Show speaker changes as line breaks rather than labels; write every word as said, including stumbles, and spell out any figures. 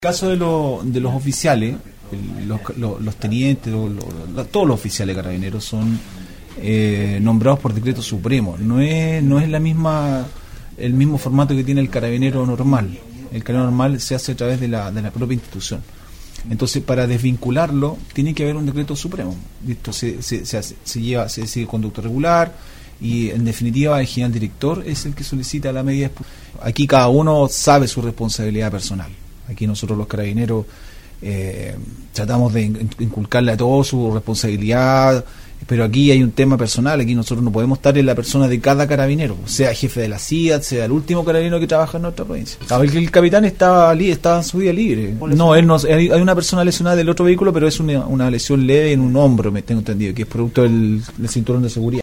En el caso de, lo, de los oficiales, el, los, los, los tenientes, los, los, todos los oficiales carabineros son eh, nombrados por decreto supremo. No es no es la misma el mismo formato que tiene el carabinero normal. El carabinero normal se hace a través de la, de la propia institución. Entonces, para desvincularlo, tiene que haber un decreto supremo. Esto se, se, se, hace, se lleva, se sigue conducto regular y, en definitiva, el general director es el que solicita la medida. Aquí cada uno sabe su responsabilidad personal. Aquí nosotros los carabineros eh, tratamos de inculcarle a todos su responsabilidad, pero aquí hay un tema personal. Aquí nosotros no podemos estar en la persona de cada carabinero, sea jefe de la C I A, sea el último carabinero que trabaja en nuestra provincia. El, el capitán estaba, estaba en su vida libre. No, él no, hay una persona lesionada del otro vehículo, pero es una, una lesión leve en un hombro, me tengo entendido, que es producto del, del cinturón de seguridad.